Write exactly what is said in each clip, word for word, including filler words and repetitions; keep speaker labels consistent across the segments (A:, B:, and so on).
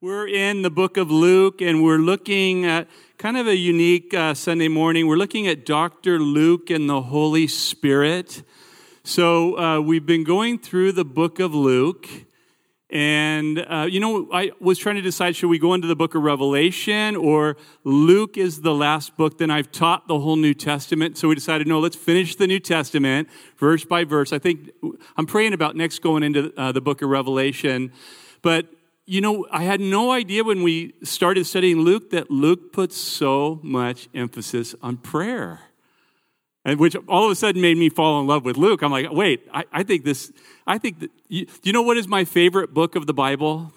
A: We're in the book of Luke, and we're looking at kind of a unique uh, Sunday morning. We're looking at Doctor Luke and the Holy Spirit. So uh, we've been going through the book of Luke, and uh, you know, I was trying to decide, should we go into the book of Revelation, or Luke is the last book, then I've taught the whole New Testament. So we decided, no, let's finish the New Testament, verse by verse. I think I'm praying about next going into uh, the book of Revelation, but you know, I had no idea when we started studying Luke that Luke puts so much emphasis on prayer, and which all of a sudden made me fall in love with Luke. I'm like, wait, I, I think this, I think that, you, do you know what is my favorite book of the Bible?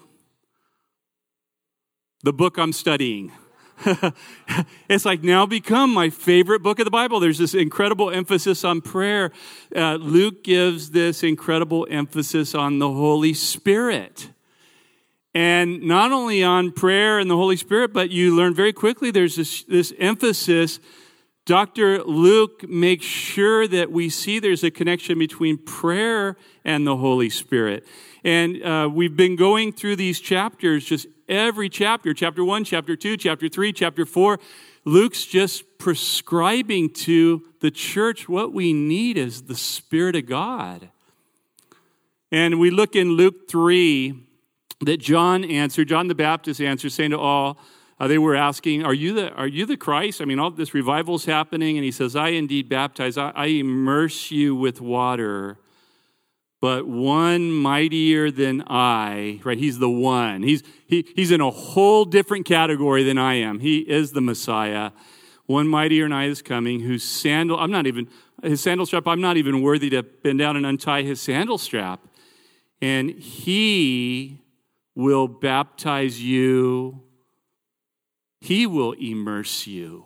A: The book I'm studying. It's like now become my favorite book of the Bible. There's this incredible emphasis on prayer. Uh, Luke gives this incredible emphasis on the Holy Spirit. And not only on prayer and the Holy Spirit, but you learn very quickly there's this, this emphasis. Doctor Luke makes sure that we see there's a connection between prayer and the Holy Spirit. And uh, we've been going through these chapters, just every chapter, chapter one, chapter two, chapter three, chapter four. Luke's just prescribing to the church what we need is the Spirit of God. And we look in Luke three, that John answered, John the Baptist answered, saying to all, uh, they were asking, are you the are you the Christ? I mean, all this revival's happening, and he says, I indeed baptize, I, I immerse you with water, but one mightier than I, right? He's the one. He's he he's in a whole different category than I am. He is the Messiah. One mightier than I is coming, whose sandal, I'm not even, his sandal strap, I'm not even worthy to bend down and untie his sandal strap. And he will baptize you. He will immerse you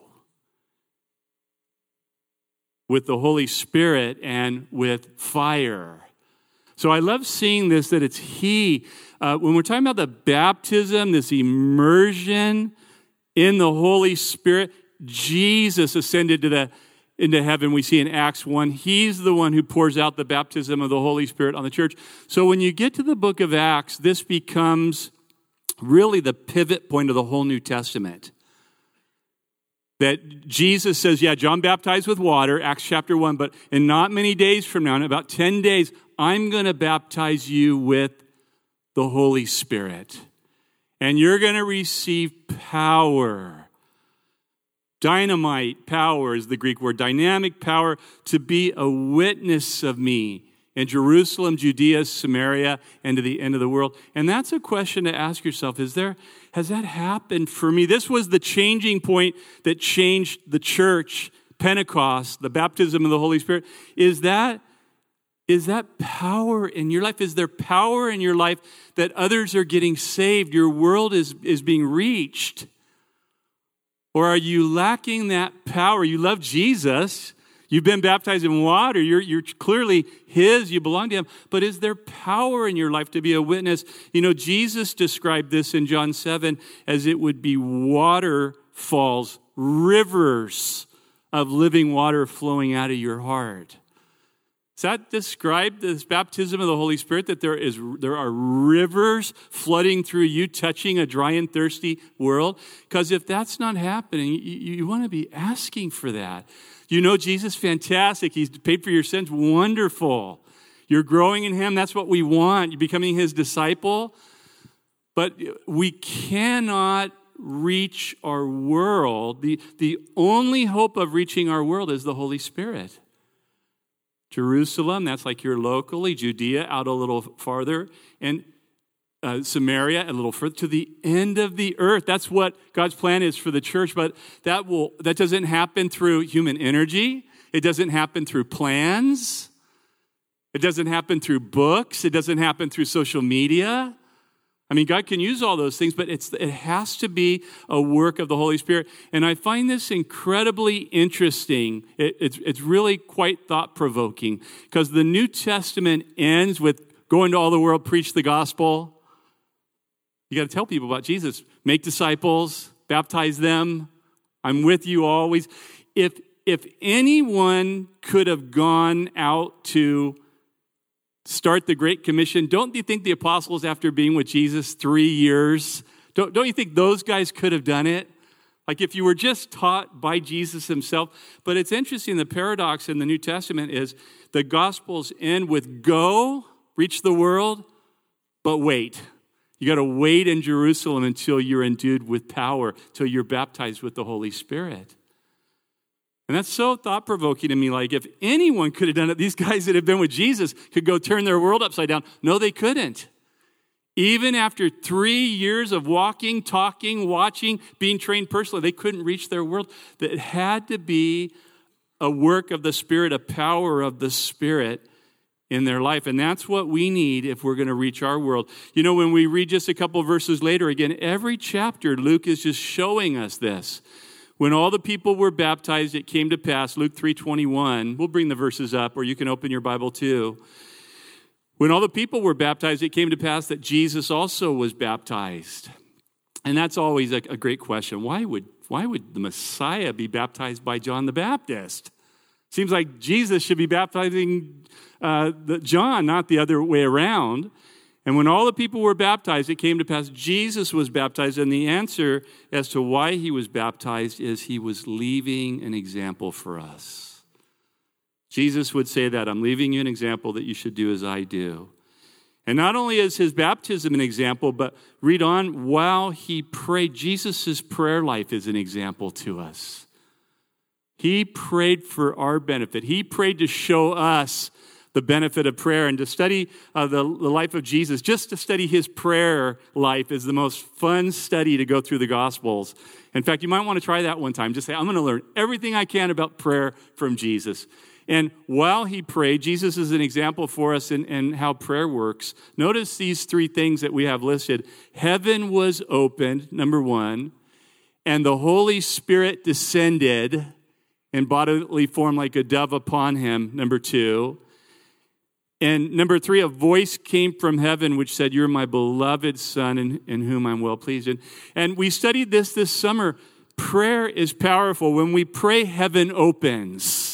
A: with the Holy Spirit and with fire. So I love seeing this, that it's He. Uh, when we're talking about the baptism, this immersion in the Holy Spirit, Jesus ascended to the into heaven, we see in Acts one. He's the one who pours out the baptism of the Holy Spirit on the church. So when you get to the book of Acts, this becomes really the pivot point of the whole New Testament. That Jesus says, yeah, John baptized with water, Acts chapter one, but in not many days from now, in about ten days, I'm going to baptize you with the Holy Spirit. And you're going to receive power. Dynamite power is the Greek word, dynamic power to be a witness of me in Jerusalem, Judea, Samaria, and to the end of the world. And that's a question to ask yourself, is there, has that happened for me? This was the changing point that changed the church, Pentecost, the baptism of the Holy Spirit. Is that, is that power in your life? Is there power in your life that others are getting saved? Your world is, is being reached. Or are you lacking that power? You love Jesus. You've been baptized in water. You're, you're clearly His. You belong to Him. But is there power in your life to be a witness? You know, Jesus described this in John seven as it would be waterfalls, rivers of living water flowing out of your heart. Does that describe this baptism of the Holy Spirit, that there is there are rivers flooding through you, touching a dry and thirsty world? Because if that's not happening, you, you want to be asking for that. You know Jesus, fantastic. He's paid for your sins, wonderful. You're growing in Him, that's what we want. You're becoming His disciple. But we cannot reach our world. The, the only hope of reaching our world is the Holy Spirit. Jerusalem, that's like you're locally, Judea out a little farther, and uh, Samaria a little further, to the end of the earth. That's what God's plan is for the church, but that will that doesn't happen through human energy. It doesn't happen through plans. It doesn't happen through books. It doesn't happen through social media. I mean, God can use all those things, but it's it has to be a work of the Holy Spirit. And I find this incredibly interesting. It, it's, it's really quite thought-provoking, because the New Testament ends with go into all the world, preach the gospel. You got to tell people about Jesus. Make disciples, baptize them. I'm with you always. If, if anyone could have gone out to start the Great Commission, don't you think the apostles, after being with Jesus three years, Don't, don't you think those guys could have done it? Like if you were just taught by Jesus himself. But it's interesting, the paradox in the New Testament is the Gospels end with go, reach the world, but wait. You got to wait in Jerusalem until you're endued with power, till you're baptized with the Holy Spirit. And that's so thought-provoking to me. Like if anyone could have done it, these guys that have been with Jesus could go turn their world upside down. No, they couldn't. Even after three years of walking, talking, watching, being trained personally, they couldn't reach their world. That it had to be a work of the Spirit, a power of the Spirit in their life. And that's what we need if we're going to reach our world. You know, when we read just a couple of verses later, again, every chapter, Luke is just showing us this. When all the people were baptized, it came to pass, Luke three twenty-one. We'll bring the verses up, or you can open your Bible too. When all the people were baptized, it came to pass that Jesus also was baptized. And that's always a, a great question. Why would, why would the Messiah be baptized by John the Baptist? Seems like Jesus should be baptizing uh, the, John, not the other way around. And when all the people were baptized, it came to pass Jesus was baptized. And the answer as to why he was baptized is he was leaving an example for us. Jesus would say that, I'm leaving you an example that you should do as I do. And not only is his baptism an example, but read on, while he prayed, Jesus' prayer life is an example to us. He prayed for our benefit. He prayed to show us the benefit of prayer. And to study uh, the, the life of Jesus, just to study his prayer life is the most fun study to go through the Gospels. In fact, you might want to try that one time. Just say, I'm going to learn everything I can about prayer from Jesus. And while he prayed, Jesus is an example for us in, in how prayer works. Notice these three things that we have listed. Heaven was opened, number one, and the Holy Spirit descended in bodily form like a dove upon him, number two. And number three, a voice came from heaven which said, you're my beloved Son in, in whom I'm well pleased. And, and we studied this this summer. Prayer is powerful. When we pray, heaven opens.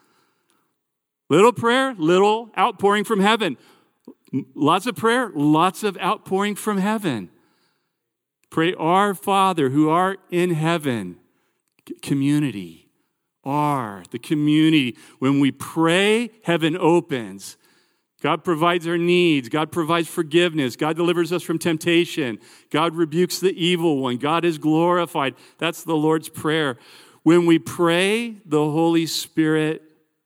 A: Little prayer, little outpouring from heaven. Lots of prayer, lots of outpouring from heaven. Pray, our Father who art in heaven. Community. Our, the community. When we pray, heaven opens. God provides our needs. God provides forgiveness. God delivers us from temptation. God rebukes the evil one. God is glorified. That's the Lord's Prayer. When we pray, the Holy Spirit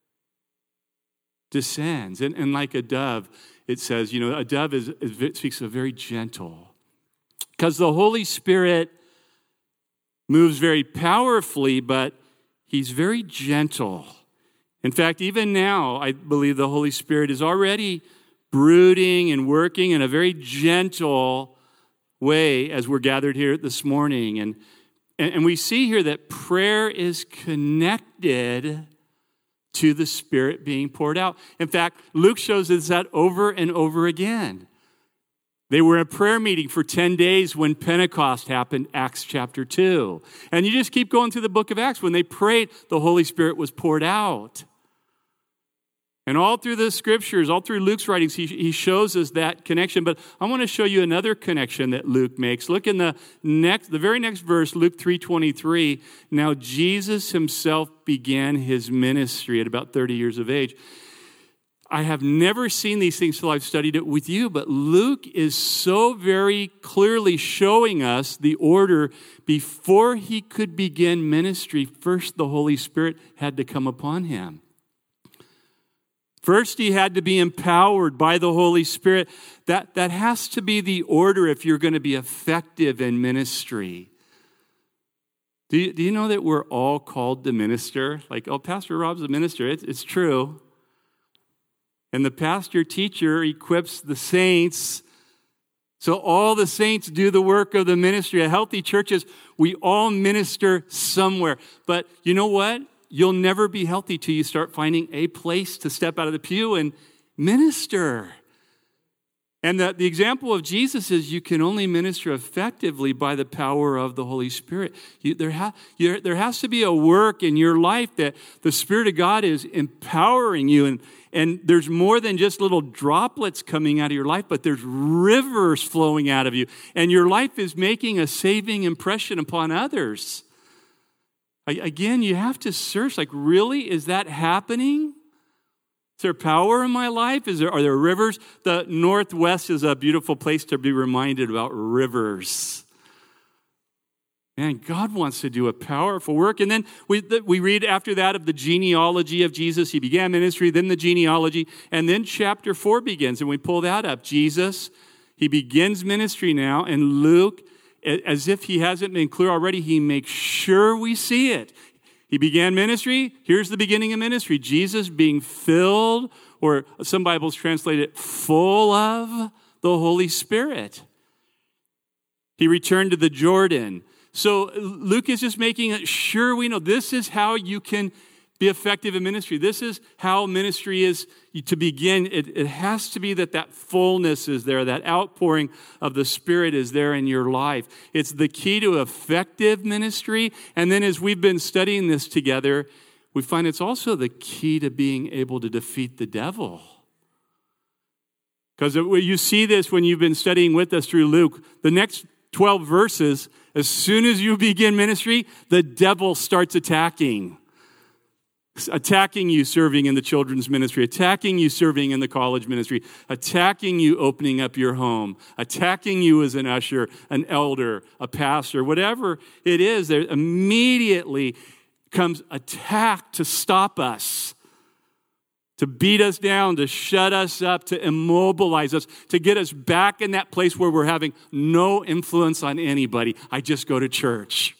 A: descends. And, and like a dove, it says, you know, a dove is, is speaks of very gentle. Because the Holy Spirit moves very powerfully, but he's very gentle. In fact, even now, I believe the Holy Spirit is already brooding and working in a very gentle way as we're gathered here this morning. And, and, and we see here that prayer is connected to the Spirit being poured out. In fact, Luke shows us that over and over again. They were in a prayer meeting for ten days when Pentecost happened, Acts chapter two. And you just keep going through the book of Acts. When they prayed, the Holy Spirit was poured out. And all through the scriptures, all through Luke's writings, he, he shows us that connection. But I want to show you another connection that Luke makes. Look in the next, the very next verse, Luke three twenty-three. Now Jesus himself began his ministry at about thirty years of age. I have never seen these things till I've studied it with you, but Luke is so very clearly showing us the order. Before he could begin ministry, first the Holy Spirit had to come upon him. First, he had to be empowered by the Holy Spirit. That, that has to be the order if you're going to be effective in ministry. Do you, do you know that we're all called to minister? Like, oh, Pastor Rob's a minister. It's, it's true. And the pastor teacher equips the saints. So all the saints do the work of the ministry. At Healthy Churches, we all minister somewhere. But you know what? You'll never be healthy till you start finding a place to step out of the pew and minister. And the, the example of Jesus is you can only minister effectively by the power of the Holy Spirit. You, there, ha, you, there has to be a work in your life that the Spirit of God is empowering you. And, and there's more than just little droplets coming out of your life, but there's rivers flowing out of you. And your life is making a saving impression upon others. I, again, you have to search, like, really, is that happening? Is there power in my life? Is there, are there rivers? The Northwest is a beautiful place to be reminded about rivers. Man, God wants to do a powerful work. And then we, we read after that of the genealogy of Jesus. He began ministry, then the genealogy, and then chapter four begins. And we pull that up. Jesus, he begins ministry now, and Luke, as if he hasn't been clear already, he makes sure we see it. He began ministry. Here's the beginning of ministry. Jesus being filled, or some Bibles translate it, full of the Holy Spirit. He returned to the Jordan. So Luke is just making sure we know this is how you can be effective in ministry. This is how ministry is to begin. It, it has to be that that fullness is there, that outpouring of the Spirit is there in your life. It's the key to effective ministry. And then as we've been studying this together, we find it's also the key to being able to defeat the devil. Because you see this when you've been studying with us through Luke. The next twelve verses, as soon as you begin ministry, the devil starts attacking. Attacking you serving in the children's ministry, attacking you serving in the college ministry, attacking you opening up your home, attacking you as an usher, an elder, a pastor, whatever it is, there immediately comes attack to stop us, to beat us down, to shut us up, to immobilize us, to get us back in that place where we're having no influence on anybody. I just go to church.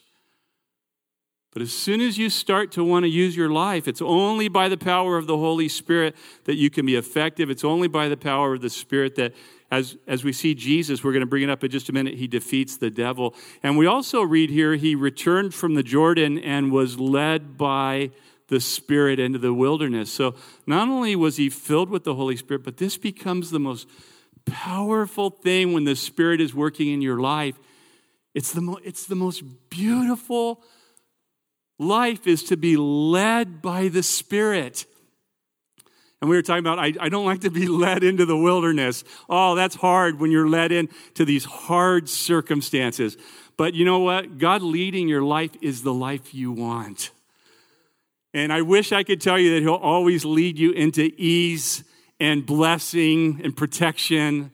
A: But as soon as you start to want to use your life, it's only by the power of the Holy Spirit that you can be effective. It's only by the power of the Spirit that, as, as we see Jesus, we're going to bring it up in just a minute, he defeats the devil. And we also read here, he returned from the Jordan and was led by the Spirit into the wilderness. So not only was he filled with the Holy Spirit, but this becomes the most powerful thing when the Spirit is working in your life. It's the, mo- it's the most beautiful life is to be led by the Spirit. And we were talking about, I, I don't like to be led into the wilderness. Oh, that's hard when you're led into these hard circumstances. But you know what? God leading your life is the life you want. And I wish I could tell you that he'll always lead you into ease and blessing and protection.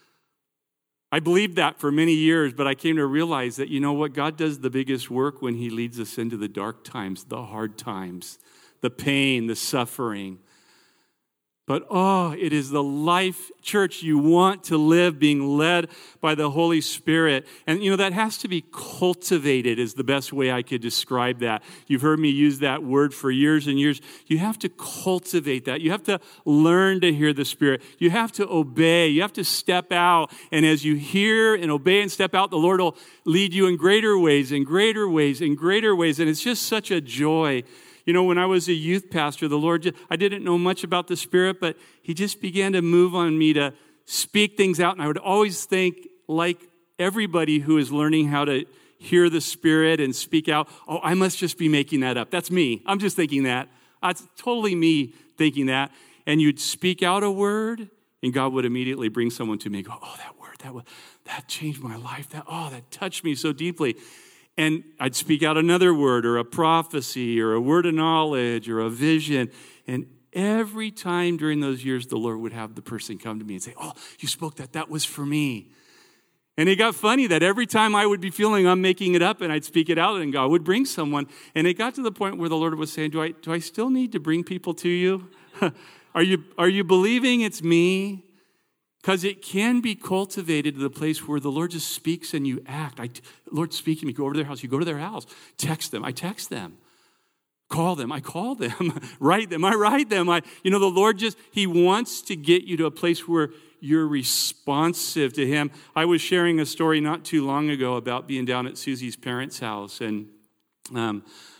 A: I believed that for many years, but I came to realize that, you know what, God does the biggest work when he leads us into the dark times, the hard times, the pain, the suffering. But oh, it is the life, church, you want to live being led by the Holy Spirit. And you know, that has to be cultivated is the best way I could describe that. You've heard me use that word for years and years. You have to cultivate that. You have to learn to hear the Spirit. You have to obey. You have to step out. And as you hear and obey and step out, the Lord will lead you in greater ways, in greater ways, in greater ways. And it's just such a joy. You know, when I was a youth pastor, the Lord, just, I didn't know much about the Spirit, but he just began to move on me to speak things out. And I would always think, like everybody who is learning how to hear the Spirit and speak out, oh, I must just be making that up. That's me. I'm just thinking that. That's totally me thinking that. And you'd speak out a word, and God would immediately bring someone to me and go, oh, that word, that, that changed my life. That, oh, that touched me so deeply. And I'd speak out another word or a prophecy or a word of knowledge or a vision. And every time during those years, the Lord would have the person come to me and say, oh, you spoke that. That was for me. And it got funny that every time I would be feeling I'm making it up and I'd speak it out and God would bring someone. And it got to the point where the Lord was saying, do I, do I still need to bring people to you? are you, are you believing it's me? Because it can be cultivated to the place where the Lord just speaks and you act. I, Lord, speak to me. Go over to their house. You go to their house. Text them. I text them. Call them. I call them. Write them. I write them. I, you know, the Lord just, he wants to get you to a place where you're responsive to him. I was sharing a story not too long ago about being down at Susie's parents' house. And um,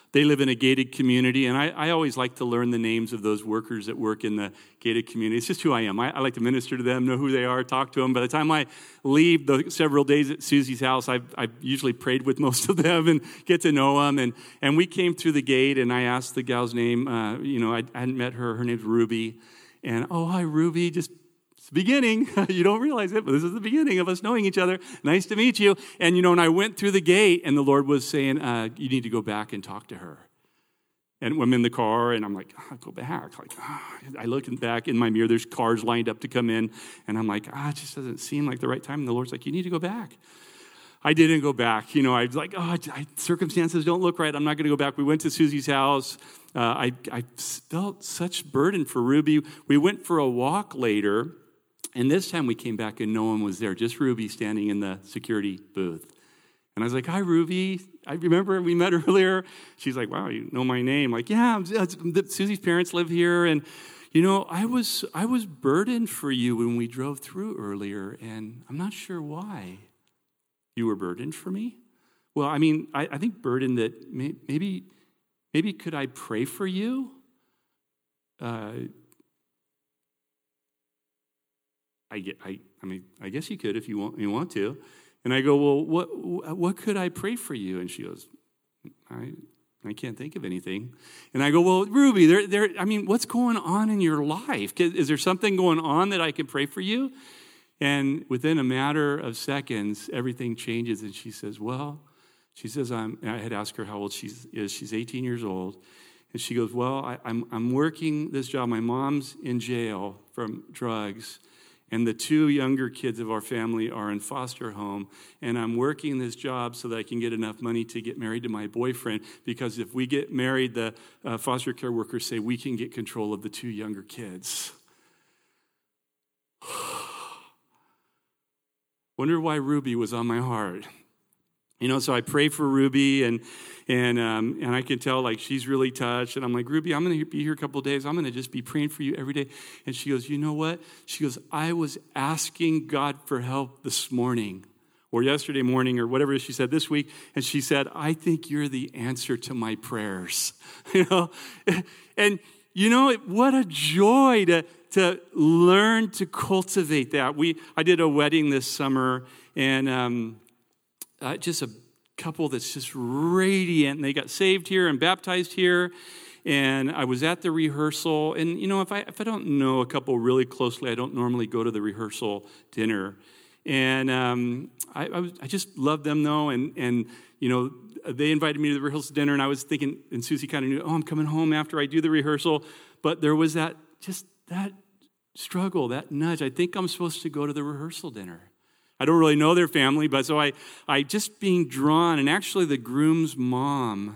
A: They live in a gated community, and I, I always like to learn the names of those workers that work in the gated community. It's just who I am. I, I like to minister to them, know who they are, talk to them. By the time I leave the several days at Susie's house, I've, I've usually prayed with most of them and get to know them. And, and we came through the gate, and I asked the gal's name. Uh, you know, I, I hadn't met her. Her name's Ruby. And, oh, hi, Ruby, just... It's the beginning. You don't realize it, but this is the beginning of us knowing each other. Nice to meet you. And, you know, and I went through the gate, and the Lord was saying, uh, you need to go back and talk to her. And I'm in the car, and I'm like, oh, go back. Like, oh. I look back in my mirror. There's cars lined up to come in, and I'm like, ah, it just doesn't seem like the right time. And the Lord's like, you need to go back. I didn't go back. You know, I was like, oh, I, circumstances don't look right. I'm not going to go back. We went to Susie's house. Uh, I, I felt such burden for Ruby. We went for a walk later. And this time we came back and no one was there, just Ruby standing in the security booth. And I was like, hi, Ruby. I remember we met earlier. She's like, wow, you know my name. Like, yeah, Susie's parents live here. And, you know, I was I was burdened for you when we drove through earlier, and I'm not sure why. You were burdened for me? Well, I mean, I, I think burdened that may, maybe, maybe could I pray for you? Uh I, get, I, I mean, I guess you could if you want, you want to. And I go, well, what what could I pray for you? And she goes, I I can't think of anything. And I go, well, Ruby, there, there. I mean, what's going on in your life? Is there something going on that I can pray for you? And within a matter of seconds, everything changes. And she says, well, she says, I'm, I had asked her how old she is. She's eighteen years old. And she goes, well, I, I'm I'm working this job. My mom's in jail from drugs. And the two younger kids of our family are in foster home. And I'm working this job so that I can get enough money to get married to my boyfriend. Because if we get married, the uh, foster care workers say we can get control of the two younger kids. Wonder why Ruby was on my heart. You know, so I pray for Ruby, and and um, and I can tell, like, she's really touched. And I'm like, Ruby, I'm going to be here a couple of days. I'm going to just be praying for you every day. And she goes, you know what? She goes, I was asking God for help this morning, or yesterday morning, or whatever she said this week. And she said, I think you're the answer to my prayers. You know, and you know, what a joy to to learn to cultivate that. We I did a wedding this summer, and um, Uh, just a couple that's just radiant. And they got saved here and baptized here. And I was at the rehearsal. And, you know, if I if I don't know a couple really closely, I don't normally go to the rehearsal dinner. And um, I, I, was, I just love them, though. And, and, you know, they invited me to the rehearsal dinner. And I was thinking, and Susie kind of knew, oh, I'm coming home after I do the rehearsal. But there was that, just that struggle, that nudge. I think I'm supposed to go to the rehearsal dinner. I don't really know their family, but so I, I just being drawn, and actually the groom's mom,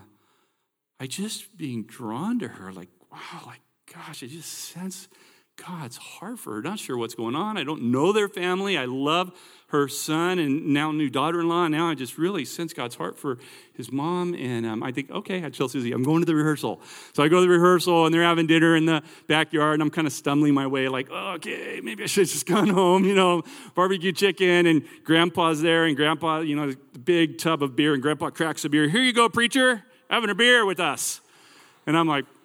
A: I just being drawn to her, like, wow, like, gosh, I just sense God's heart for her. Not sure what's going on. I don't know their family. I love her son and now new daughter-in-law. Now I just really sense God's heart for his mom. And um, I think, okay, I tell Susie, I'm going to the rehearsal. So I go to the rehearsal, and they're having dinner in the backyard, and I'm kind of stumbling my way, like, oh, okay, maybe I should have just gone home, you know, barbecue chicken, and Grandpa's there, and Grandpa, you know, the big tub of beer, and Grandpa cracks a beer. Here you go, preacher, having a beer with us. And I'm like,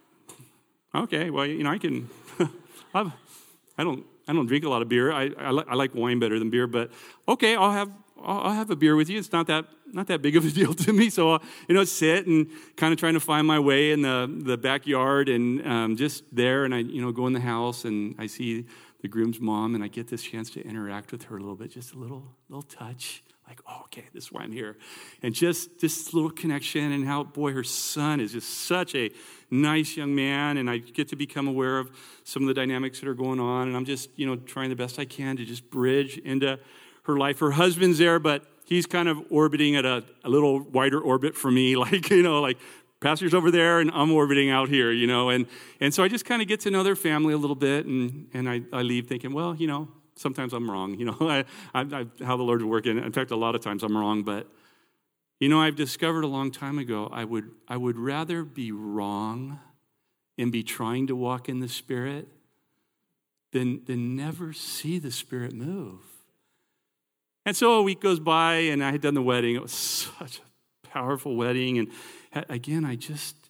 A: okay, well, you know, I can... I've, I don't. I don't drink a lot of beer. I, I, li- I like wine better than beer. But okay, I'll have. I'll, I'll have a beer with you. It's not that not that big of a deal to me. So I'll, you know, sit and kind of trying to find my way in the the backyard, and um, just there. And I, you know, go in the house, and I see the groom's mom, and I get this chance to interact with her a little bit, just a little little touch. Like, oh, okay, this is why I'm here. And just this little connection, and how, boy, her son is just such a nice young man, and I get to become aware of some of the dynamics that are going on, and I'm just, you know, trying the best I can to just bridge into her life. Her husband's there, but he's kind of orbiting at a, a little wider orbit for me, like, you know, like, pastor's over there, and I'm orbiting out here, you know, and and so I just kind of get to know their family a little bit, and, and I, I leave thinking, well, you know, sometimes I'm wrong, you know, I, I, I, how the Lord's working. In fact, a lot of times I'm wrong, but, you know, I've discovered a long time ago, I would I would rather be wrong and be trying to walk in the Spirit than, than never see the Spirit move. And so a week goes by, and I had done the wedding. It was such a powerful wedding, and again, I just,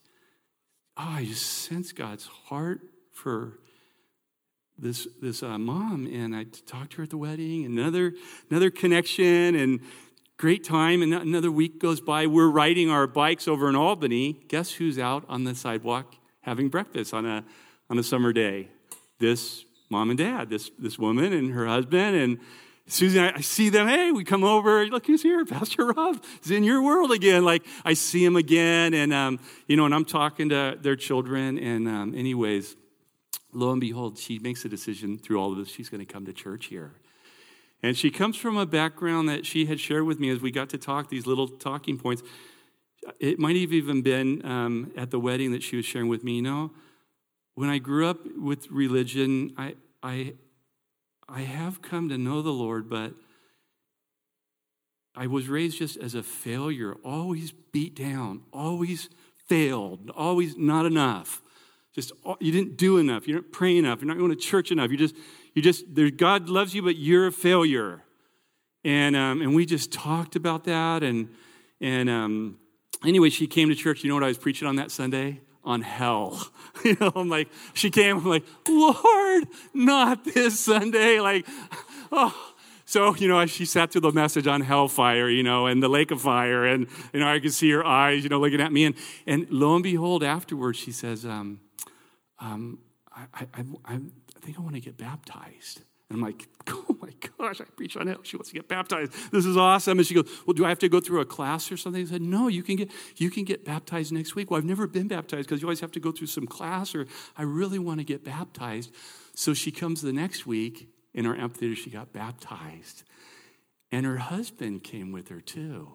A: oh, I just sense God's heart for this this uh, mom, and I talked to her at the wedding. Another another connection and great time. And another week goes by. We're riding our bikes over in Albany. Guess who's out on the sidewalk having breakfast on a on a summer day? This mom and dad. This this woman and her husband and Susie, I, I see them. Hey, we come over. Look who's here. Pastor Rob is in your world again. Like, I see him again. And, um, you know, and I'm talking to their children. And um, anyways, lo and behold, she makes a decision through all of this. She's going to come to church here. And she comes from a background that she had shared with me as we got to talk, these little talking points. It might have even been um, at the wedding that she was sharing with me. You know, when I grew up with religion, I I... I have come to know the Lord, but I was raised just as a failure, always beat down, always failed, always not enough. Just you didn't do enough. You're not praying enough. You're not going to church enough. You just, you just. There, God loves you, but you're a failure. And um, and we just talked about that. And and um, anyway, she came to church. You know what I was preaching on that Sunday? On hell. You know, I'm like, she came, I'm like, Lord, not this Sunday. Like, oh. So, you know, she sat through the message on hellfire, you know, and the lake of fire. And, you know, I could see her eyes, you know, looking at me. And, and lo and behold, afterwards, she says, um, um, I, I, I, I think I want to get baptized. And I'm like, oh my gosh, I preach on hell. She wants to get baptized. This is awesome. And she goes, well, do I have to go through a class or something? I said, no, you can get you can get baptized next week. Well, I've never been baptized because you always have to go through some class, or I really want to get baptized. So she comes the next week in our amphitheater. She got baptized. And her husband came with her too.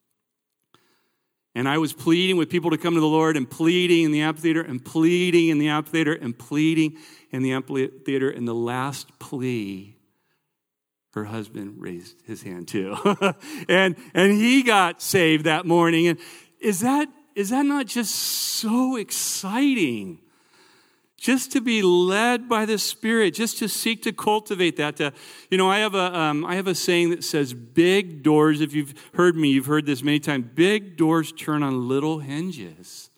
A: And I was pleading with people to come to the Lord and pleading in the amphitheater and pleading in the amphitheater and pleading in the amphitheater. And the last plea, her husband raised his hand too. and and he got saved that morning. And is that is that not just so exciting? Just to be led by the Spirit, just to seek to cultivate that. To, you know, I have a um, I have a saying that says, "Big doors." If you've heard me, you've heard this many times. Big doors turn on little hinges.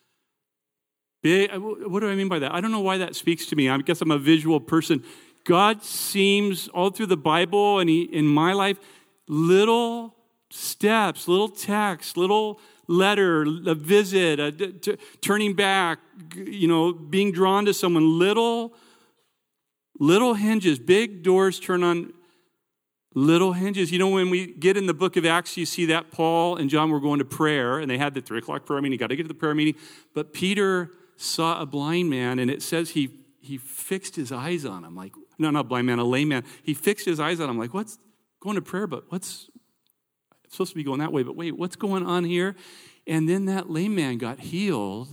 A: Big. What do I mean by that? I don't know why that speaks to me. I guess I'm a visual person. God seems all through the Bible and he, in my life, little steps, little texts, little letter, a visit, a, t- turning back, you know, being drawn to someone. Little, little hinges. Big doors turn on little hinges. You know, when we get in the book of Acts, you see that Paul and John were going to prayer, and they had the three o'clock prayer meeting. You got to get to the prayer meeting. But Peter saw a blind man, and it says he he fixed his eyes on him. Like, no, not a blind man, a lame man. He fixed his eyes on him. Like, what's going to prayer? But what's supposed to be going that way, but wait, what's going on here? And then that lame man got healed,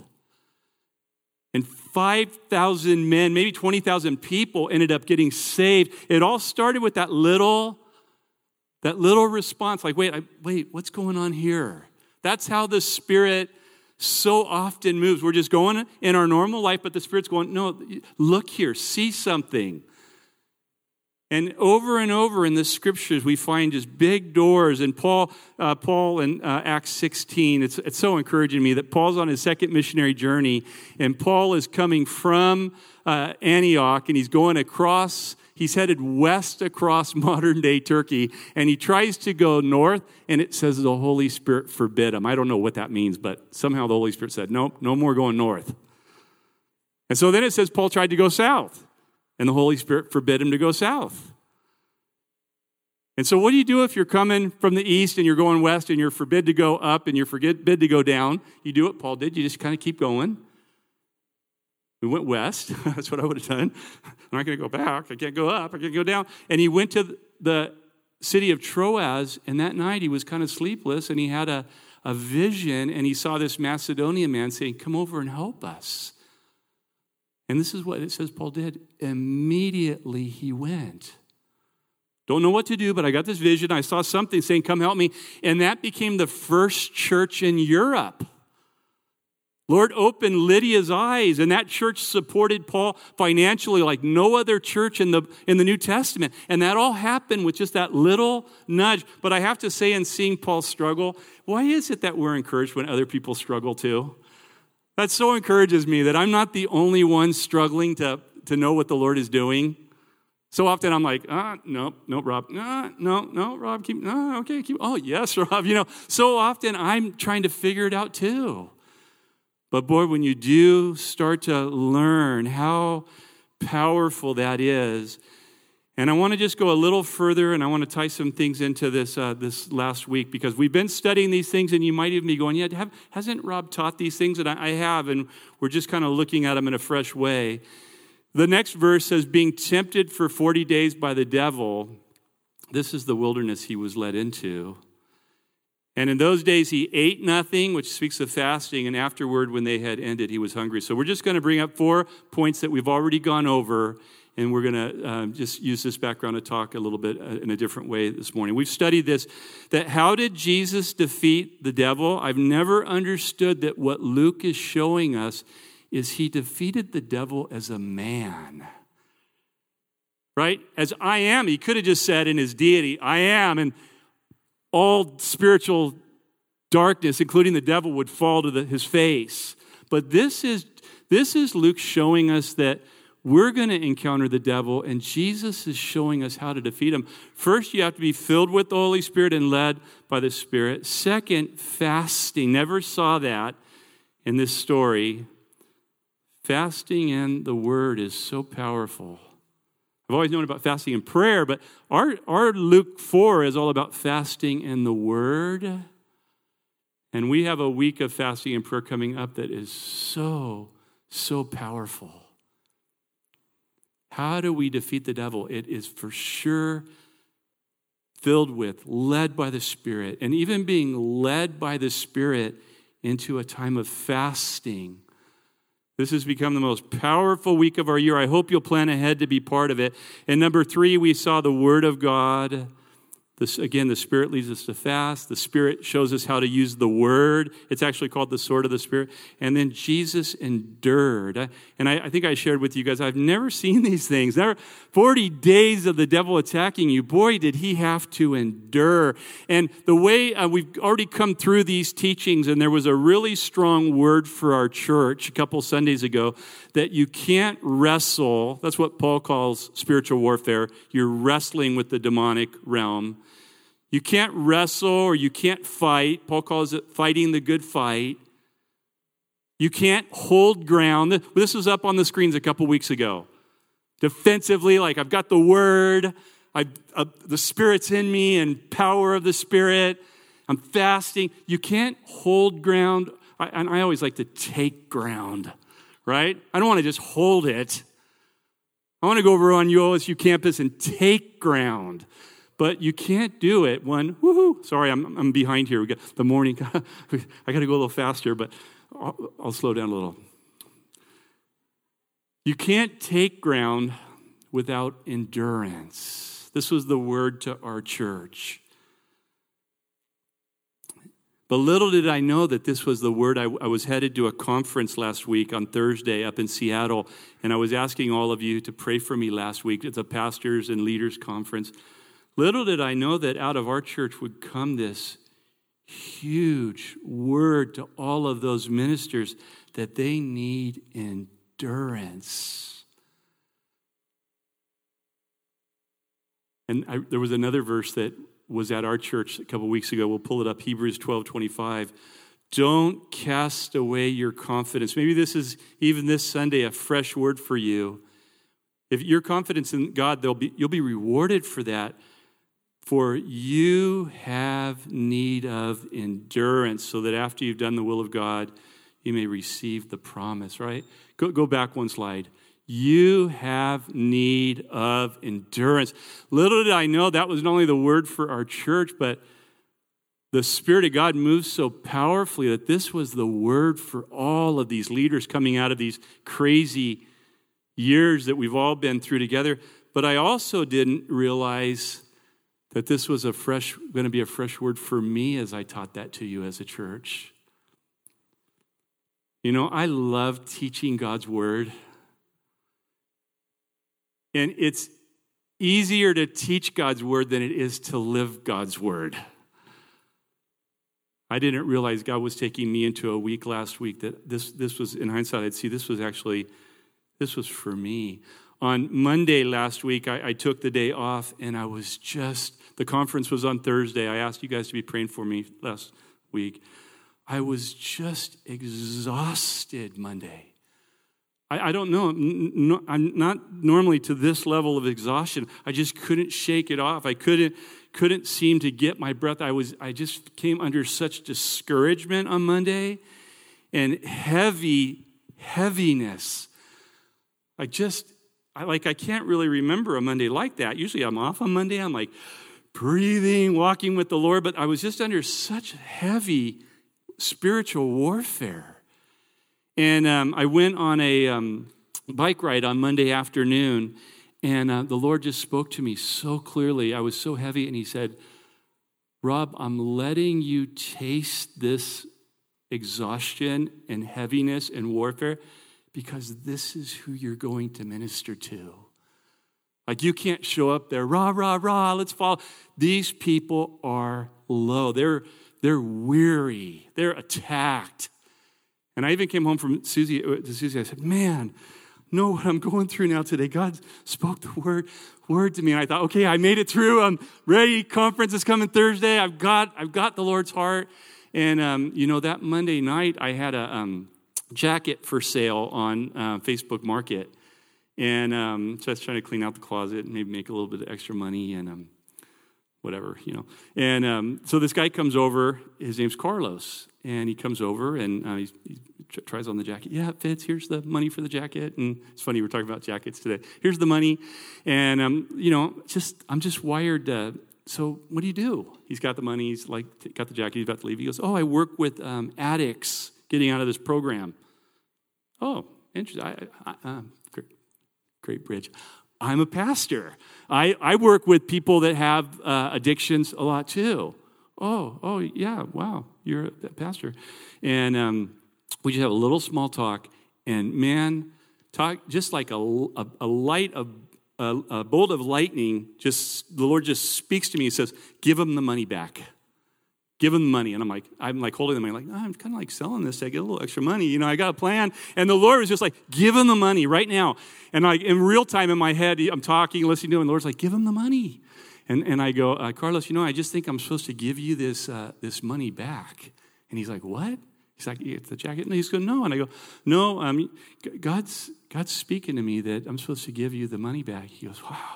A: and five thousand men, maybe twenty thousand people ended up getting saved. It all started with that little, that little response, like, wait, I, wait, what's going on here? That's how the Spirit so often moves. We're just going in our normal life, but the Spirit's going, no, look here, see something. And over and over in the scriptures, we find just big doors. And Paul, uh, Paul in uh, Acts sixteen, it's, it's so encouraging me that Paul's on his second missionary journey. And Paul is coming from uh, Antioch, and he's going across, he's headed west across modern-day Turkey. And he tries to go north, and it says the Holy Spirit forbid him. I don't know what that means, but somehow the Holy Spirit said, nope, no more going north. And so then it says Paul tried to go south. And the Holy Spirit forbid him to go south. And so what do you do if you're coming from the east and you're going west and you're forbid to go up and you're forbid to go down? You do what Paul did. You just kind of keep going. We went west. That's what I would have done. I'm not going to go back. I can't go up. I can't go down. And he went to the city of Troas, and that night he was kind of sleepless, and he had a, a vision, and he saw this Macedonian man saying, come over and help us. And this is what it says Paul did. Immediately he went. Don't know what to do, but I got this vision. I saw something saying, come help me. And that became the first church in Europe. Lord opened Lydia's eyes, and that church supported Paul financially like no other church in the, in the New Testament. And that all happened with just that little nudge. But I have to say, in seeing Paul struggle, why is it that we're encouraged when other people struggle too? That so encourages me that I'm not the only one struggling to, to know what the Lord is doing. So often I'm like, ah, no, no, Rob, no, no, no, Rob, keep, no, okay, keep, oh, yes, Rob. You know, so often I'm trying to figure it out too. But boy, when you do start to learn how powerful that is, and I want to just go a little further, and I want to tie some things into this uh, this last week, because we've been studying these things, and you might even be going, yeah, have, hasn't Rob taught these things? And I, I have, and we're just kind of looking at them in a fresh way. The next verse says, being tempted for forty days by the devil, this is the wilderness he was led into. And in those days he ate nothing, which speaks of fasting, and afterward when they had ended, he was hungry. So we're just going to bring up four points that we've already gone over, and we're going to um, just use this background to talk a little bit uh, in a different way this morning. We've studied this, that how did Jesus defeat the devil? I've never understood that what Luke is showing us is he defeated the devil as a man. Right? As I am, he could have just said in his deity, I am, and all spiritual darkness, including the devil, would fall to the, his face. But this is, this is Luke showing us that we're going to encounter the devil, and Jesus is showing us how to defeat him. First, you have to be filled with the Holy Spirit and led by the Spirit. Second, fasting. Never saw that in this story. Fasting and the Word is so powerful. I've always known about fasting and prayer, but our, our Luke four is all about fasting and the Word. And we have a week of fasting and prayer coming up that is so, so powerful. How do we defeat the devil? It is for sure filled with, led by the Spirit, and even being led by the Spirit into a time of fasting. This has become the most powerful week of our year. I hope you'll plan ahead to be part of it. And number three, we saw the Word of God. This, again, the Spirit leads us to fast. The Spirit shows us how to use the Word. It's actually called the sword of the Spirit. And then Jesus endured. And I, I think I shared with you guys, I've never seen these things. Never, forty days of the devil attacking you. Boy, did he have to endure. And the way uh, we've already come through these teachings, and there was a really strong word for our church a couple Sundays ago, that you can't wrestle. That's what Paul calls spiritual warfare. You're wrestling with the demonic realm. You can't wrestle or you can't fight. Paul calls it fighting the good fight. You can't hold ground. This was up on the screens a couple weeks ago. Defensively, like I've got the Word, I, uh, the Spirit's in me and power of the Spirit. I'm fasting. You can't hold ground. I, and I always like to take ground, right? I don't want to just hold it. I want to go over on U O S U campus and take ground. But you can't do it when, woohoo, sorry, I'm, I'm behind here. We got the morning, I got to go a little faster, but I'll, I'll slow down a little. You can't take ground without endurance. This was the word to our church. But little did I know that this was the word. I, I was headed to a conference last week on Thursday up in Seattle, and I was asking all of you to pray for me last week. It's a pastors and leaders conference. Little did I know that out of our church would come this huge word to all of those ministers that they need endurance. And I, there was another verse that was at our church a couple weeks ago. We'll pull it up, Hebrews twelve twenty-five. Don't cast away your confidence. Maybe this is even this Sunday a fresh word for you. If your confidence in God, they'll be, you'll be rewarded for that. For you have need of endurance, so that after you've done the will of God, you may receive the promise, right? Go, go back one slide. You have need of endurance. Little did I know that was not only the word for our church, but the Spirit of God moves so powerfully that this was the word for all of these leaders coming out of these crazy years that we've all been through together. But I also didn't realize that this was a fresh, going to be a fresh word for me as I taught that to you as a church. You know, I love teaching God's word. And it's easier to teach God's word than it is to live God's word. I didn't realize God was taking me into a week last week that this this was, in hindsight, I'd see this was actually, this was for me. On Monday last week, I, I took the day off, and I was just, the conference was on Thursday. I asked you guys to be praying for me last week. I was just exhausted Monday. I, I don't know. No, I'm not normally to this level of exhaustion. I just couldn't shake it off. I couldn't couldn't seem to get my breath. I was. I just came under such discouragement on Monday and heavy heaviness. I just, I like, I can't really remember a Monday like that. Usually I'm off on Monday. I'm like breathing, walking with the Lord, but I was just under such heavy spiritual warfare. And um, I went on a um, bike ride on Monday afternoon, and uh, the Lord just spoke to me so clearly. I was so heavy, and he said, Rob, I'm letting you taste this exhaustion and heaviness and warfare because this is who you're going to minister to. Like, you can't show up there, rah, rah, rah, let's follow. These people are low. They're, they're weary. They're attacked. And I even came home from Susie, to Susie. I said, man, know what I'm going through now today. God spoke the word, word to me. And I thought, okay, I made it through. I'm ready. Conference is coming Thursday. I've got, I've got the Lord's heart. And, um, you know, that Monday night, I had a um, jacket for sale on uh, Facebook Market. And um, so I was trying to clean out the closet and maybe make a little bit of extra money and um, whatever, you know. And um, so this guy comes over. His name's Carlos. And he comes over and uh, he, he tries on the jacket. Yeah, it fits. Here's the money for the jacket. And it's funny, we're talking about jackets today. Here's the money. And, um, you know, just I'm just wired. Uh, so what do you do? He's got the money. He's like, got the jacket. He's about to leave. He goes, oh, I work with um, addicts getting out of this program. Oh, interesting. I, I, uh, great, great bridge. I'm a pastor. I, I work with people that have uh, addictions a lot too. Oh, oh, yeah, wow, you're a pastor. And um, we just have a little small talk, and man, talk just like a, a, a light, of, a, a bolt of lightning, just the Lord just speaks to me and says, give him the money back. Give him the money. And I'm like, I'm like holding the money, like, oh, I'm kind of like selling this. I get a little extra money. You know, I got a plan. And the Lord was just like, give him the money right now. And like in real time in my head, I'm talking, listening to him, and the Lord's like, give him the money. And and I go, uh, Carlos, you know, I just think I'm supposed to give you this uh, this money back. And he's like, what? He's like, it's the jacket. And he's going, no. And I go, no, um, God's God's speaking to me that I'm supposed to give you the money back. He goes, wow.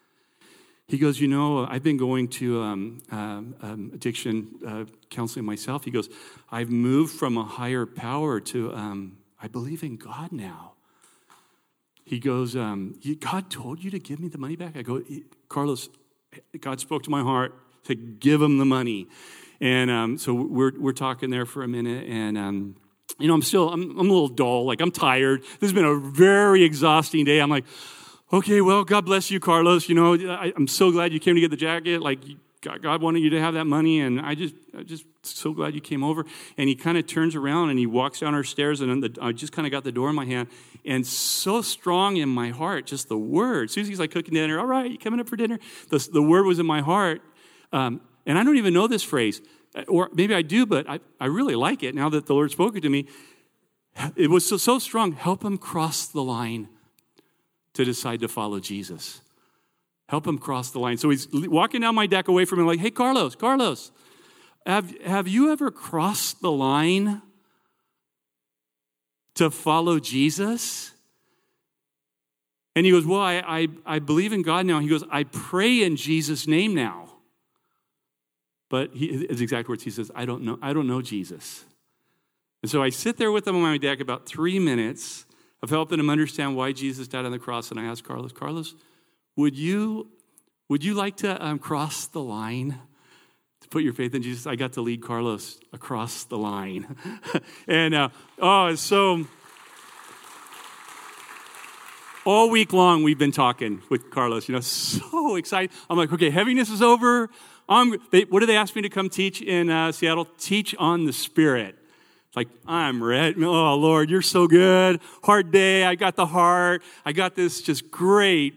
A: He goes, you know, I've been going to um, um, um, addiction uh, counseling myself. He goes, I've moved from a higher power to, um, I believe in God now. He goes, um, God told you to give me the money back? I go, Carlos, God spoke to my heart to give him the money. And um, so we're we're talking there for a minute, and um, you know, I'm still, I'm, I'm a little dull, like I'm tired. This has been a very exhausting day. I'm like, okay, well, God bless you, Carlos. You know, I, I'm so glad you came to get the jacket. Like, God, God wanted you to have that money, and I just, I just so glad you came over. And he kind of turns around and he walks down our stairs, and the, I just kind of got the door in my hand, and so strong in my heart, just the word. Susie's like cooking dinner. All right, you coming up for dinner? The, the word was in my heart, um, and I don't even know this phrase, or maybe I do, but I, I really like it now that the Lord spoke it to me. It was so, so strong. Help him cross the line to decide to follow Jesus. Help him cross the line. So he's walking down my deck away from me like, hey, Carlos, Carlos, have, have you ever crossed the line to follow Jesus? And he goes, well, I, I, I believe in God now. He goes, I pray in Jesus' name now. But he, his exact words, he says, I don't know, I don't know Jesus. And so I sit there with him on my deck about three minutes of helping him understand why Jesus died on the cross. And I asked Carlos, Carlos, would you, would you like to um, cross the line to put your faith in Jesus? I got to lead Carlos across the line. and, uh, oh, it's so, all week long we've been talking with Carlos, you know, so excited. I'm like, okay, heaviness is over. Um, they, what do they ask me to come teach in uh, Seattle? Teach on the Spirit. Like, I'm ready. Oh, Lord, you're so good. Hard day. I got the heart. I got this just great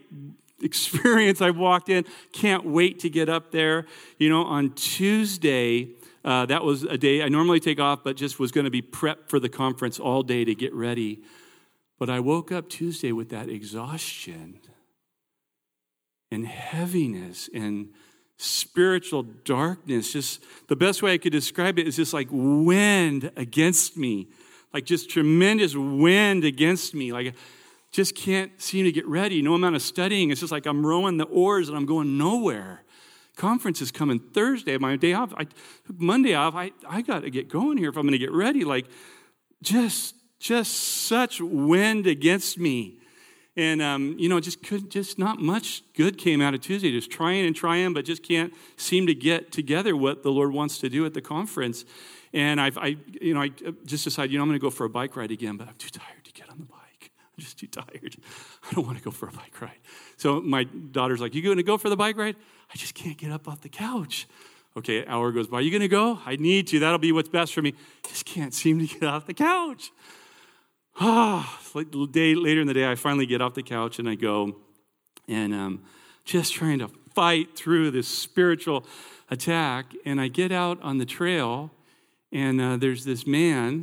A: experience I walked in. Can't wait to get up there. You know, on Tuesday, uh, that was a day I normally take off, but just was going to be prepped for the conference all day to get ready. But I woke up Tuesday with that exhaustion and heaviness and spiritual darkness. Just the best way I could describe it is just like wind against me, like just tremendous wind against me. Like, just can't seem to get ready. No amount of studying. It's just like I'm rowing the oars and I'm going nowhere. Conference is coming Thursday, my day off. I took Monday off. I, I got to get going here if I'm going to get ready. Like, just just such wind against me. And, um, you know, just could, just not much good came out of Tuesday. Just trying and trying, but just can't seem to get together what the Lord wants to do at the conference. And I've, I, you know, I just decided, you know, I'm going to go for a bike ride again, but I'm too tired to get on the bike. I'm just too tired. I don't want to go for a bike ride. So my daughter's like, you going to go for the bike ride? I just can't get up off the couch. Okay, an hour goes by. You going to go? I need to. That'll be what's best for me. Just can't seem to get off the couch. Ah, oh, like the day later in the day, I finally get off the couch and I go, and um, just trying to fight through this spiritual attack. And I get out on the trail, and uh, there's this man.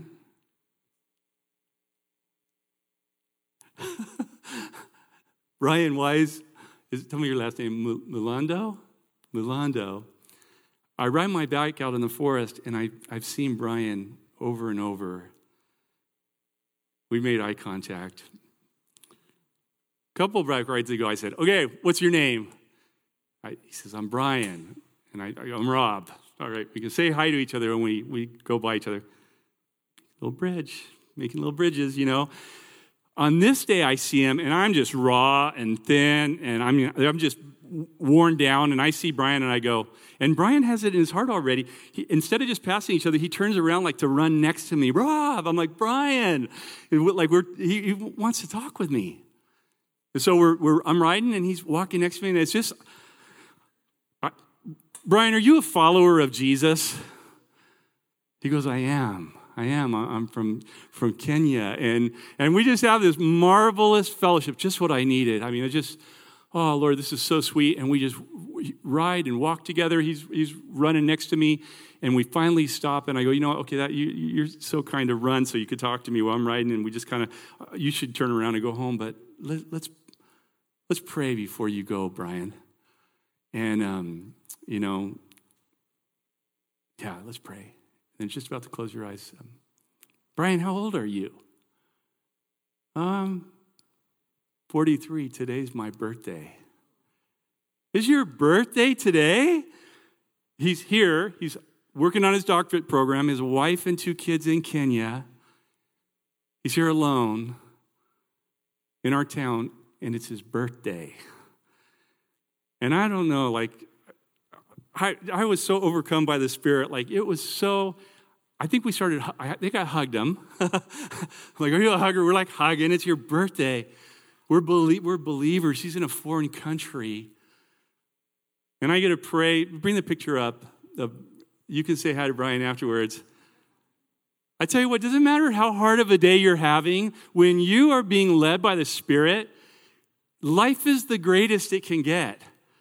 A: Brian Wise, is, tell me your last name, Mulando? Mulando. I ride my bike out in the forest, and I, I've seen Brian over and over. We made eye contact. A couple of bike rides ago, I said, okay, what's your name? I, he says, I'm Brian, and I, I'm Rob. All right, we can say hi to each other when we, we go by each other. Little bridge, making little bridges, you know. On this day, I see him, and I'm just raw and thin, and I'm, I'm just worn down, and I see Brian, and I go, and Brian has it in his heart already. He, instead of just passing each other, he turns around like to run next to me. Rob, I'm like, Brian. And like we're, he, he wants to talk with me. And so we're, we're, I'm riding, and he's walking next to me, and it's just, I, Brian, are you a follower of Jesus? He goes, I am. I am. I'm from, from Kenya. And, and we just have this marvelous fellowship, just what I needed. I mean, it just, oh, Lord, this is so sweet. And we just ride and walk together. He's he's running next to me. And we finally stop. And I go, you know what? Okay, that you, you're so kind to run so you could talk to me while I'm riding. And we just kind of, you should turn around and go home. But let, let's let's pray before you go, Brian. And, um, you know, yeah, let's pray. And just about to close your eyes. Um, Brian, how old are you? Um, forty-three. Today's my birthday. Is your birthday today? He's here. He's working on his doctorate program. His wife and two kids in Kenya. He's here alone in our town, and it's his birthday. And I don't know, like, I, I was so overcome by the Spirit. Like, it was so, I think we started, I think I hugged him. I'm like, are you a hugger? We're like hugging. It's your birthday. We're, belie- we're believers. He's in a foreign country. And I get to pray. Bring the picture up. Of, you can say hi to Brian afterwards. I tell you what, doesn't matter how hard of a day you're having, when you are being led by the Spirit, life is the greatest it can get.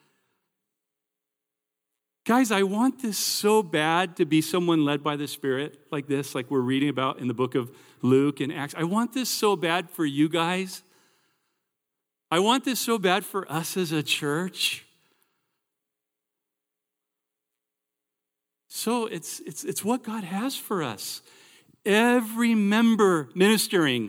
A: Guys, I want this so bad to be someone led by the Spirit like this, like we're reading about in the book of Luke and Acts. I want this so bad for you guys. I want this so bad for us as a church. So it's it's it's what God has for us. Every member ministering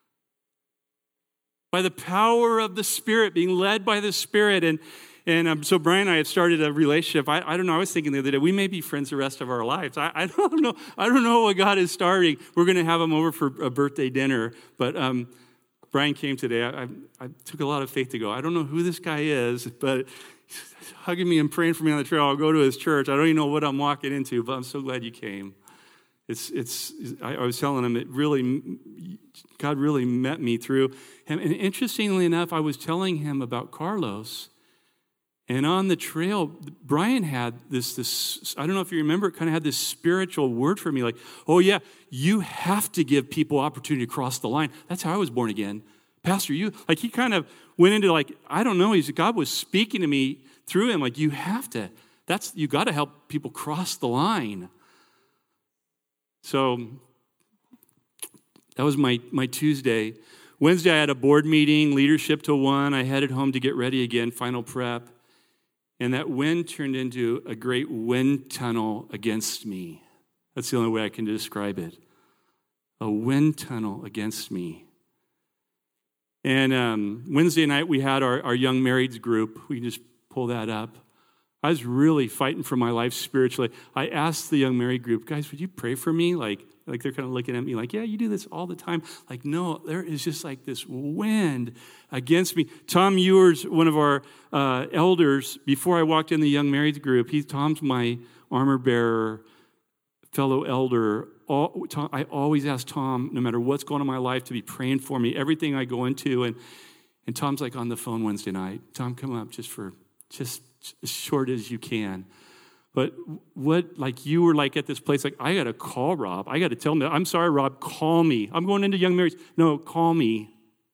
A: by the power of the Spirit, being led by the Spirit. And And um, so Brian and I have started a relationship. I, I don't know. I was thinking the other day, we may be friends the rest of our lives. I, I don't know. I don't know what God is starting. We're going to have him over for a birthday dinner. But um, Brian came today. I, I, I took a lot of faith to go. I don't know who this guy is, but he's hugging me and praying for me on the trail. I'll go to his church. I don't even know what I'm walking into, but I'm so glad you came. It's it's. I, I was telling him it really, God really met me through him. And interestingly enough, I was telling him about Carlos. And on the trail, Brian had this, this, I don't know if you remember, it kind of had this spiritual word for me, like, oh yeah, you have to give people opportunity to cross the line. That's how I was born again. Pastor, you, like he kind of went into like, I don't know, he's, God was speaking to me through him, like you have to, that's, you got to help people cross the line. So that was my, my Tuesday. Wednesday, I had a board meeting, leadership to one. I headed home to get ready again, final prep. And that wind turned into a great wind tunnel against me. That's the only way I can describe it. A wind tunnel against me. And um, Wednesday night, we had our, our young marrieds group. We can just pull that up. I was really fighting for my life spiritually. I asked the young married group, guys, would you pray for me? Like, like they're kind of looking at me like, yeah, you do this all the time. Like, no, there is just like this wind against me. Tom Ewers, one of our uh, elders, before I walked in the young married group, he, Tom's my armor bearer, fellow elder. All, Tom, I always ask Tom, no matter what's going on in my life, to be praying for me, everything I go into. And, and Tom's like on the phone Wednesday night. Tom, come up just for, just as short as you can. But what, like you were like at this place, like, I got to call Rob. I got to tell him, I'm sorry, Rob, call me. I'm going into young marriage. No, call me.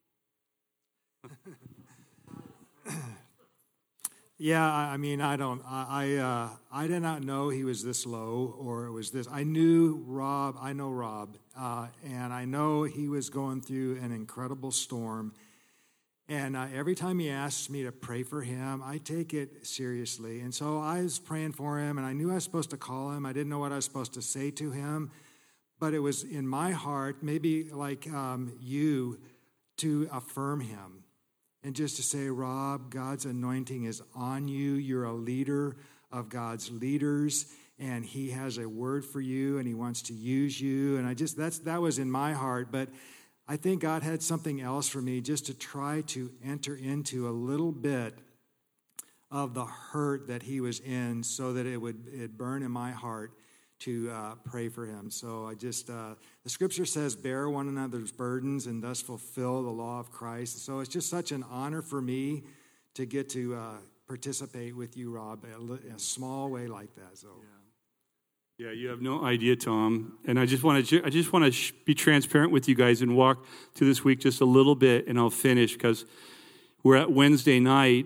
B: Yeah, I mean, I don't, I, I, uh, I did not know he was this low or it was this. I knew Rob, I know Rob, uh, and I know he was going through an incredible storm. And uh, every time he asks me to pray for him, I take it seriously. And so I was praying for him, and I knew I was supposed to call him. I didn't know what I was supposed to say to him, but it was in my heart, maybe like um, you, to affirm him and just to say, Rob, God's anointing is on you. You're a leader of God's leaders, and he has a word for you, and he wants to use you. And I just, that's that was in my heart, but I think God had something else for me, just to try to enter into a little bit of the hurt that he was in so that it would it burn in my heart to uh, pray for him. So I just, uh, the scripture says, bear one another's burdens and thus fulfill the law of Christ. So it's just such an honor for me to get to uh, participate with you, Rob, in a small way like that. So. Yeah.
A: Yeah, you have no idea, Tom. And I just want to I just want to be transparent with you guys and walk through this week just a little bit, and I'll finish because we're at Wednesday night.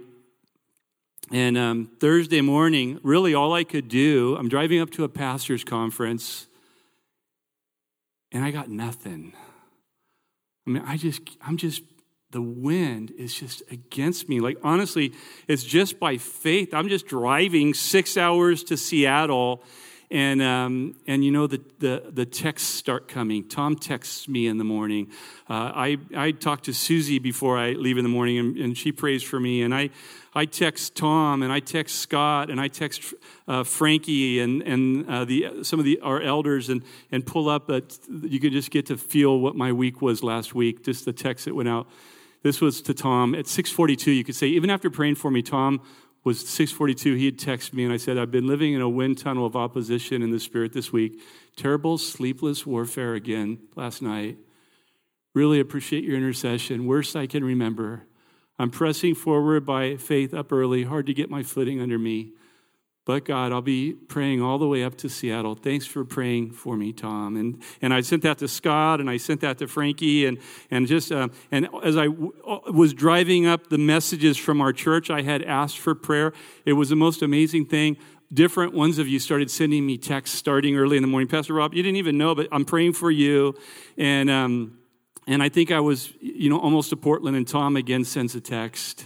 A: And um, Thursday morning, really all I could do, I'm driving up to a pastor's conference, and I got nothing. I mean, I just, I'm just, the wind is just against me. Like, honestly, it's just by faith. I'm just driving six hours to Seattle. And um, and you know the, the the texts start coming. Tom texts me in the morning. Uh, I I talk to Susie before I leave in the morning, and, and she prays for me. And I I text Tom, and I text Scott, and I text uh, Frankie, and and uh, the some of the our elders, and and pull up. A, you can just get to feel what my week was last week. Just the text that went out. This was to Tom at six forty-two. You could say, even after praying for me, Tom was six forty-two, he had texted me, and I said, I've been living in a wind tunnel of opposition in the Spirit this week. Terrible, sleepless warfare again last night. Really appreciate your intercession. Worst I can remember. I'm pressing forward by faith up early. Hard to get my footing under me. But God, I'll be praying all the way up to Seattle. Thanks for praying for me, Tom. And and I sent that to Scott, and I sent that to Frankie, and and just uh, and as I w- was driving up the messages from our church, I had asked for prayer. It was the most amazing thing. Different ones of you started sending me texts starting early in the morning. Pastor Rob, you didn't even know, but I'm praying for you, and um and I think I was you know almost to Portland, and Tom again sends a text.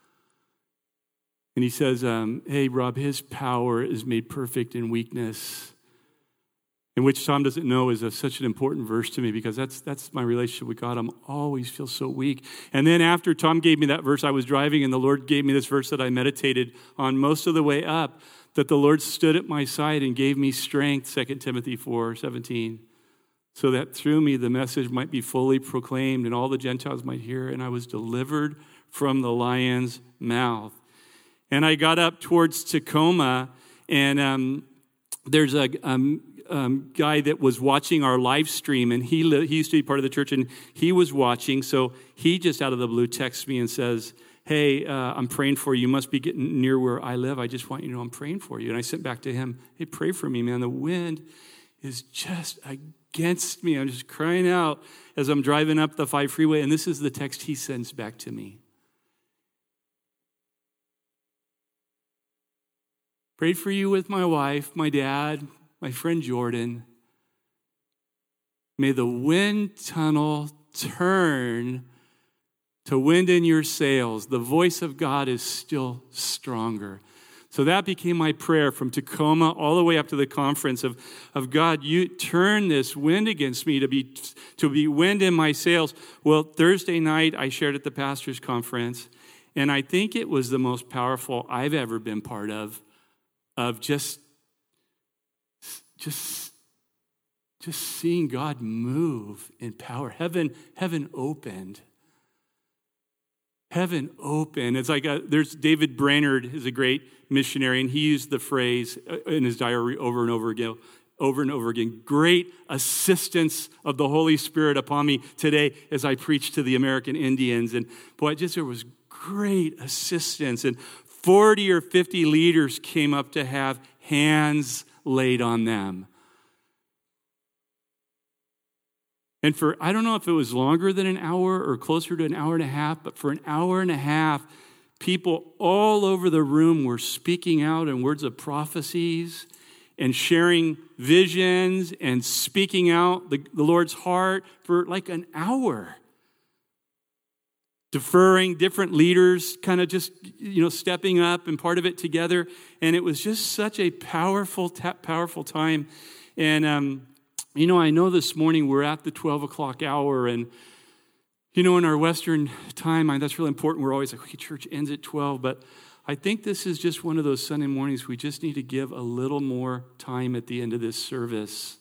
A: And he says, um, hey, Rob, his power is made perfect in weakness. And which Tom doesn't know is a, such an important verse to me, because that's that's my relationship with God. I'm always feel so weak. And then after Tom gave me that verse, I was driving, and the Lord gave me this verse that I meditated on most of the way up, that the Lord stood at my side and gave me strength, Second Timothy four seventeen, so that through me the message might be fully proclaimed and all the Gentiles might hear, and I was delivered from the lion's mouth. And I got up towards Tacoma, and um, there's a um, um, guy that was watching our live stream, and he li- he used to be part of the church, and he was watching. So he just out of the blue texts me and says, hey, uh, I'm praying for you. You must be getting near where I live. I just want you to know I'm praying for you. And I sent back to him, hey, pray for me, man. The wind is just against me. I'm just crying out as I'm driving up the five freeway, and this is the text he sends back to me. Prayed for you with my wife, my dad, my friend Jordan. May the wind tunnel turn to wind in your sails. The voice of God is still stronger. So that became my prayer from Tacoma all the way up to the conference of, of God, you turn this wind against me to be to be wind in my sails. Well, Thursday night I shared at the pastor's conference, and I think it was the most powerful I've ever been part of, of just, just, just seeing God move in power. Heaven, heaven opened. Heaven open. It's like a, there's David Brainerd is a great missionary, and he used the phrase in his diary over and over again, over and over again. Great assistance of the Holy Spirit upon me today as I preached to the American Indians. And boy, just there was great assistance. And forty or fifty leaders came up to have hands laid on them. And for, I don't know if it was longer than an hour or closer to an hour and a half, but for an hour and a half, people all over the room were speaking out in words of prophecies and sharing visions and speaking out the, the Lord's heart for like an hour. Deferring different leaders, kind of just, you know, stepping up and part of it together. And it was just such a powerful, powerful time. And, um, You know, I know this morning we're at the twelve o'clock hour, and, you know, in our Western time, that's really important. We're always like, okay, church ends at twelve, but I think this is just one of those Sunday mornings we just need to give a little more time at the end of this service.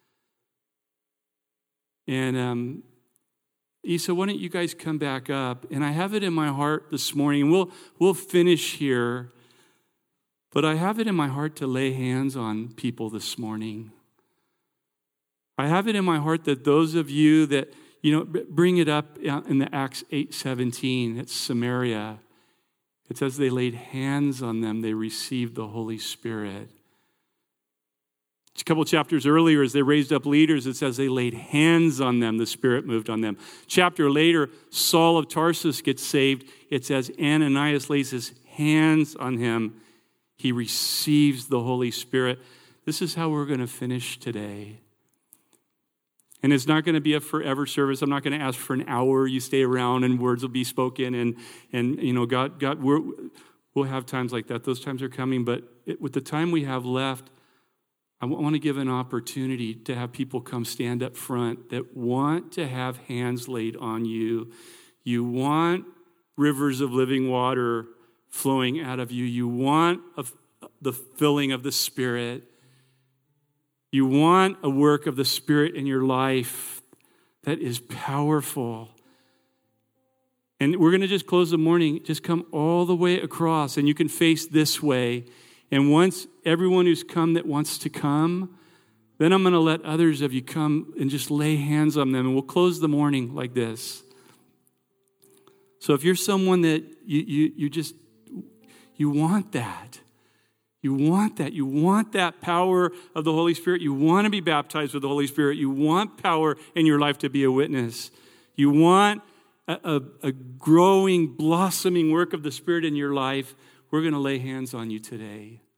A: And, um, Isa, why don't you guys come back up? And I have it in my heart this morning, and we'll, we'll finish here, but I have it in my heart to lay hands on people this morning. I have it in my heart that those of you that, you know, bring it up in the Acts eight seventeen, it's Samaria. It says they laid hands on them, they received the Holy Spirit. A couple chapters earlier, as they raised up leaders, it says they laid hands on them, the Spirit moved on them. Chapter later, Saul of Tarsus gets saved. It says Ananias lays his hands on him. He receives the Holy Spirit. This is how we're going to finish today. And it's not going to be a forever service. I'm not going to ask for an hour. You stay around and words will be spoken. And, and you know, God, God we're, we'll have times like that. Those times are coming. But it, with the time we have left, I want to give an opportunity to have people come stand up front that want to have hands laid on you. You want rivers of living water flowing out of you. You want a, the filling of the Spirit. You want a work of the Spirit in your life that is powerful. And we're going to just close the morning, just come all the way across, and you can face this way. And once everyone who's come that wants to come, then I'm going to let others of you come and just lay hands on them, and we'll close the morning like this. So if you're someone that you you, you just, you want that, You want that. You want that power of the Holy Spirit. You want to be baptized with the Holy Spirit. You want power in your life to be a witness. You want a, a, a growing, blossoming work of the Spirit in your life. We're going to lay hands on you today.